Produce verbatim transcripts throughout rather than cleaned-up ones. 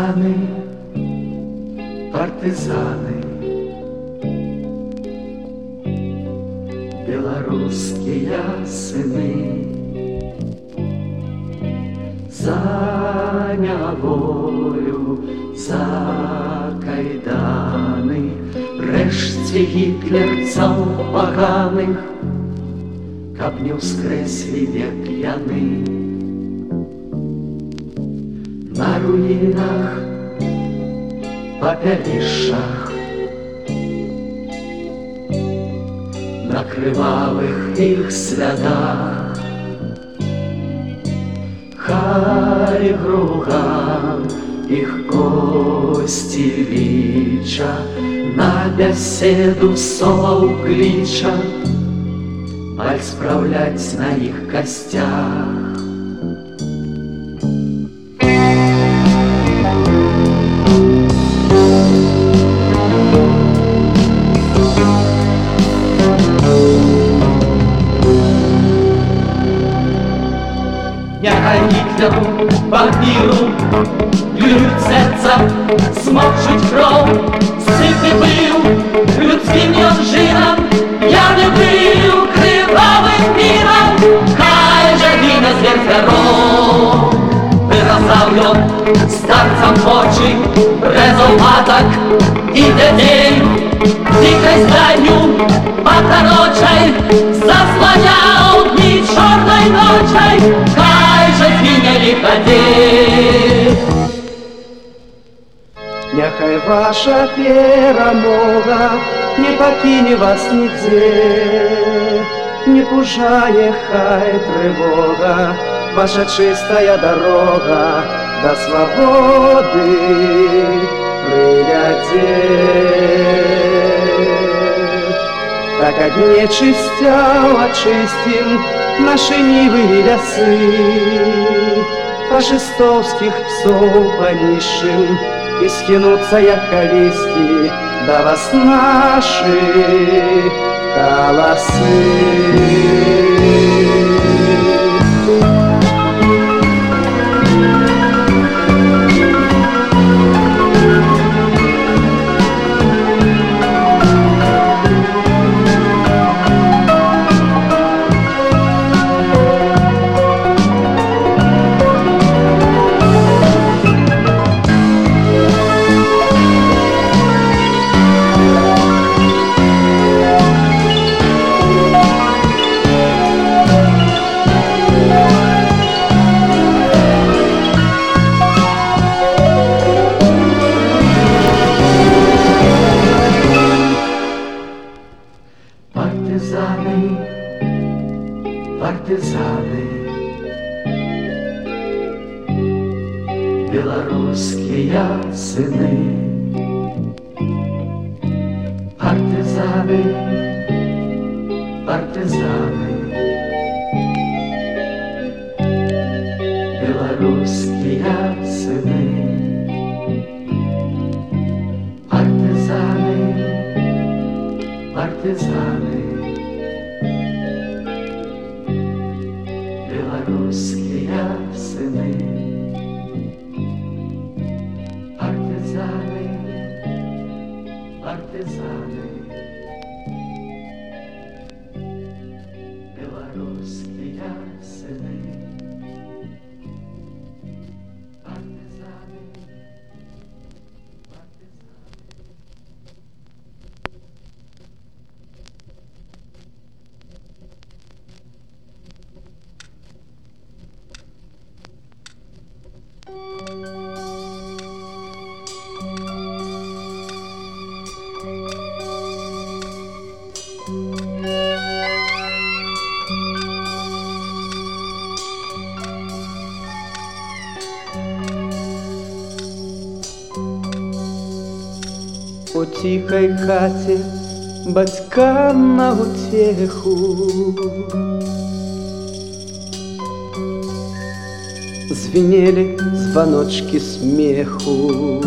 партизаны, партизаны, белорусские сыны, за няволю, за кайданы, рэшце гітлерцаў поганых, каб не ўскрэслі век яны. На руінах, папялішшах, на крывавых іх слядах, хай груган іх косці ліча, на бяседу солаў кліча, баль спраўляць на іх касцях. Няхай Гітлеру, вампіру, клюють серця, смокчуть кров, ситий пил, людським йонжинам, я не бив кривавим міром, хай же гине звір терор. Виразав йон старцям в очі, резав маток і дітей, дикой зданню покорочай, заслоняв дні чорной ночей, хай же згине лиходей. Няхай ваша перамога не пакіне вас нідзе, не пужае хай трывога, ваша чыстая дорога до свободы прывядзе. Так ад нечысцяў ачысцім нашы нівы і лясы, фашыстоўскіх псоў панішчым і скінуцца, як калісьці, да вас нашы каласы. Партизаны, партизаны, белорусские сыны, партизаны, партизаны, белорусские сыны, партизаны, партизаны, белорусские сыны, партизаны, партизаны, белорусские сыны, партизаны, У тихой хаце бацькам на утеху звенели звоночки смеху.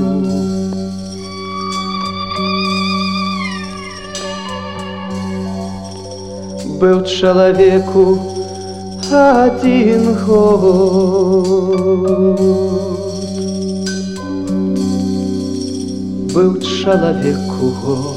Был человеку один год, был чалавеку год.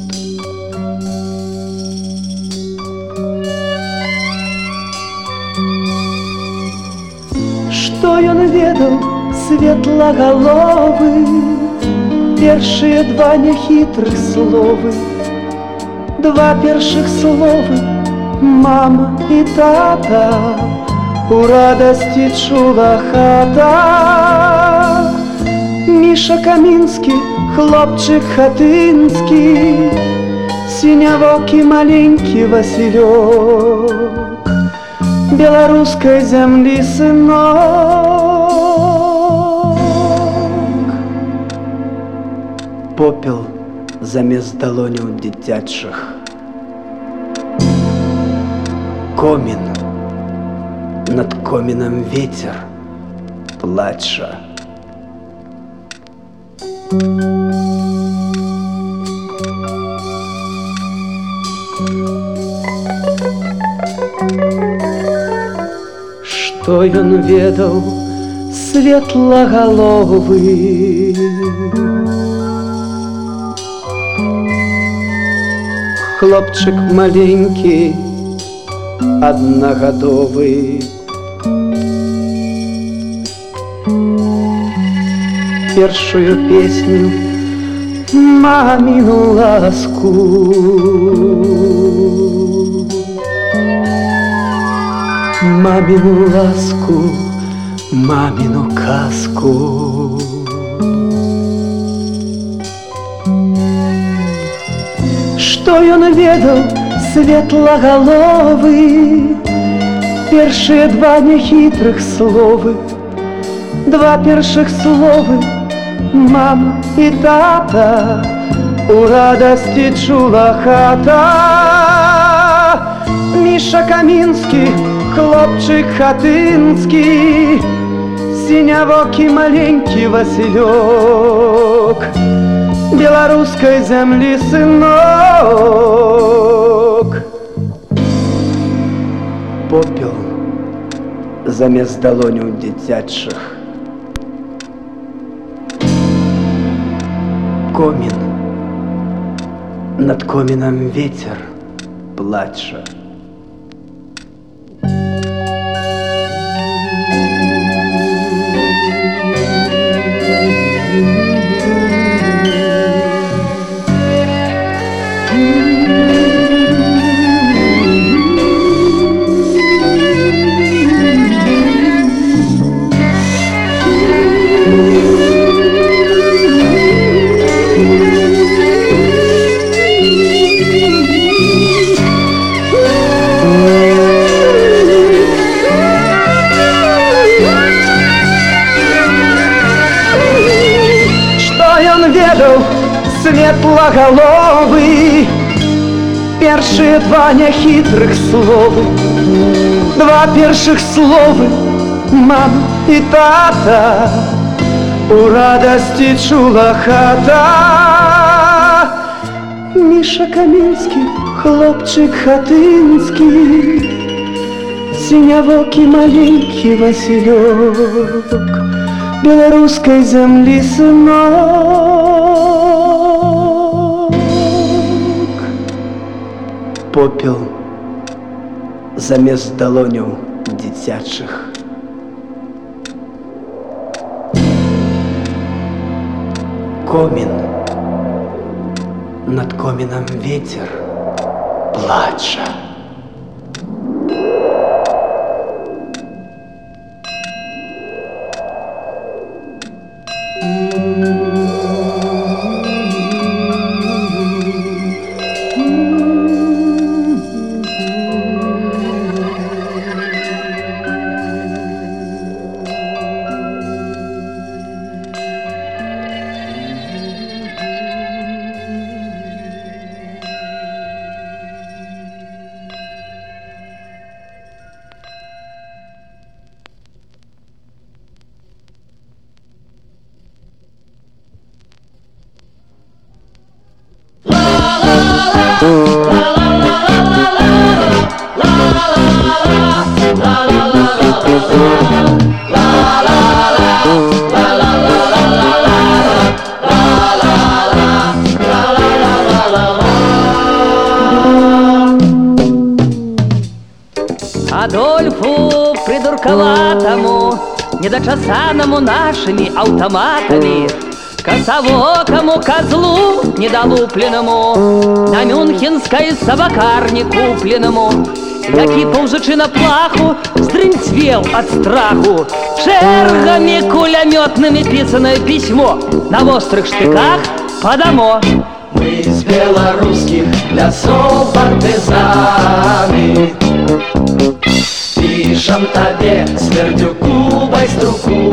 Што ён ведаў светлагаловы, першыя два няхітрых словы, два першых словы мама і тата, у радасці чула хата. Міша Камінскі, хлопчык хатынскі, сінявокі маленькі Васілёк, беларускай зямлі сынок. Попел замест далоняў дзіцячых, комін, над комінам вецер плача. Што ён ведаў светлагаловы, хлопчык маленькі аднагадовы. Першую песню маміну ласку, маміну ласку, маміну казку. Што ён ведаў светлагаловы, першыя два няхітрых словы, два першых словы мама і тата, у радасці чула хата. Міша Камінскі, хлопчык хатынскі, сінявокі маленькі Васілёк, беларускай зямлі сынок. Попел замест далоняў дзіцячых, комін, над комінам вецер плача. Светлагаловы, першыя два няхітрых словы, два першых словы мама і тата, у радасці чула хата. Міша Камінскі, хлопчык хатынскі, сінявокі маленькі Васілёк, беларускай зямлі сынок. Попел замест далоняў дзіцячых, комін, над комінам вецер плача. La la la la la la la la la la la la Одинаковатому, недочесаному нашими автоматами, косовокому козлу недолупленному, на мюнхенской собакарне купленному, який повзучи на плаху, сдринцвел от страху. Шергами кулеметными писаное письмо на острых штыках подамо. Мы из белорусских лесов партизаны, пишем тебе свердюку байструку.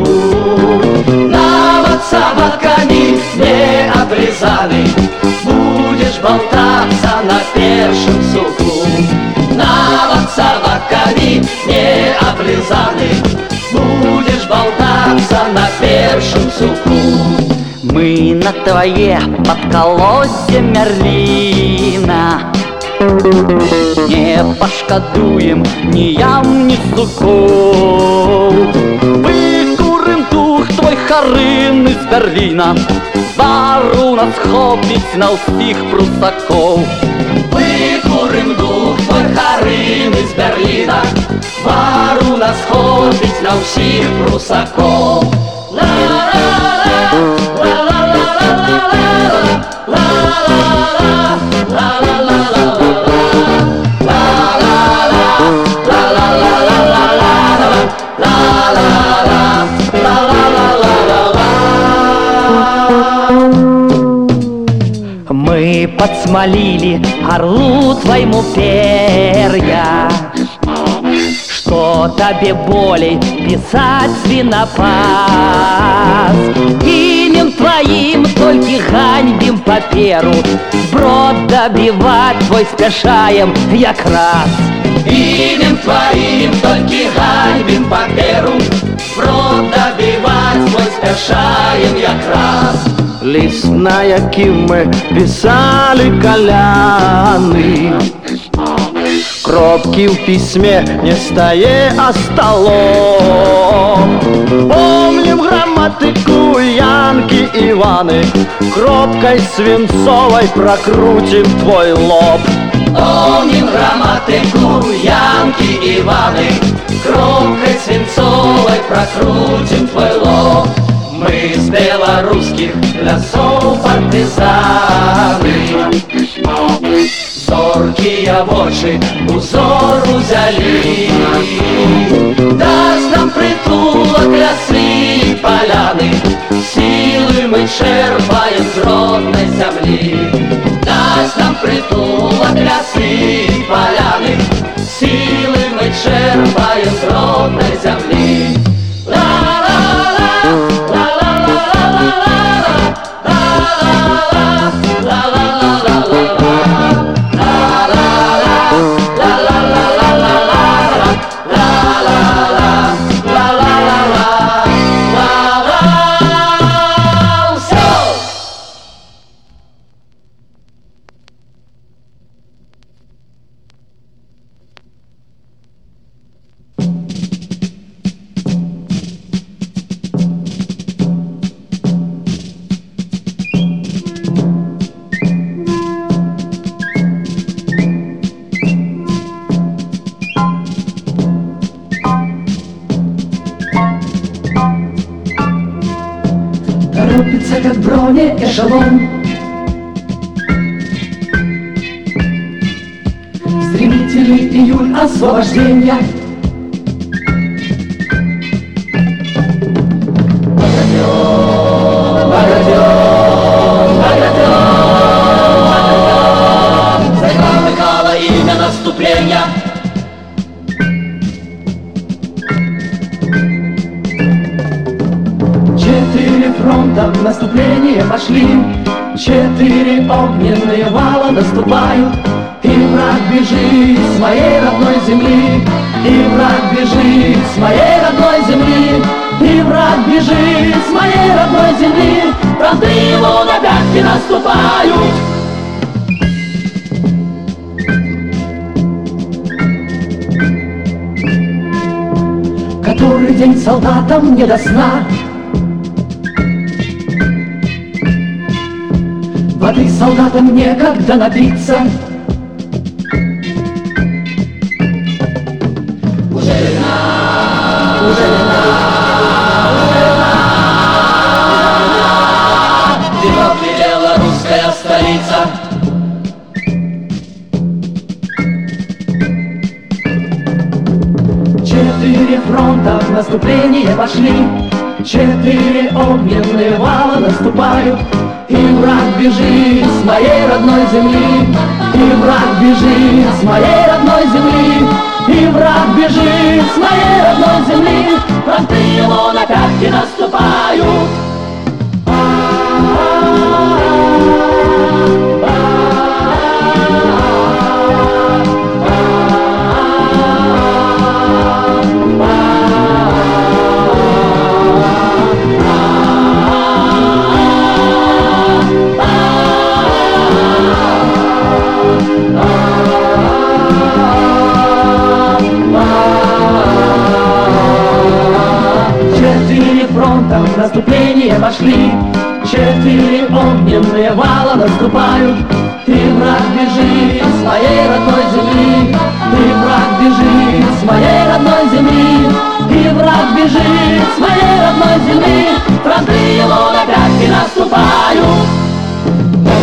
Навод собаками не обрезаны, будешь болтаться на першем суку. Навод собаками не обрезаны, будешь болтаться на першем суку. Мы на твое подколодье Мерлина не пошкодуем ни ям, ни суков. Выкурим дух твой харин из Берлина, Вару нас хопить на усіх прусаков. Выкурим дух твой харин из Берлина, Вару нас хопить на усіх прусаков. Мы подсмолили орлу твоему перья, что тебе болей писать свинопас. Имен твоим только ганьбим паперу, сброд добивать твой спешаем якраз. Имен твоим только ганьбим паперу, сброд добивать твой спешаем якраз. Лист, на яким ми писали каляни, кропки в письме не стає, а столом. Помним грамматику Янки Иваны, кропкой свинцовой прокрутим твой лоб. Помним грамматику Янки Иваны, кропкой свинцовой прокрутим твой лоб. Мы из белорусских лесов партизаны, зоркие вочи узор узяли. Даст нам притулок лесы и поляны, силы мы черпаем с родной земли. Даст нам притулок лесы и поляны, силы мы черпаем с родной земли. Торопится, как бронеэшелон, стремительный июль освобождения. Багратион, Багратион, Багратион, заколыхало имя наступления. Четыре фронта в наступление пошли, четыре огненные вала наступают, и враг бежит с моей родной земли, и враг бежит с моей родной земли, и враг бежит с моей родной земли, фронты ему на пятки наступают. Который день солдатам не до сна, воды солдатам некогда напиться. Уже весна, русская столица. Четыре фронта в наступление пошли, четыре огненные вала наступают, и враг бежит с моей родной земли, и враг бежит с моей родной земли, и враг бежит с моей родной земли. Фронты его на пятки наступают. Четыре фронта в наступление пошли, четыре огненные вала наступают, и враг бежит с моей родной земли, и враг бежит с моей родной земли, и враг бежит с моей родной земли. Фронты его на пятки наступают.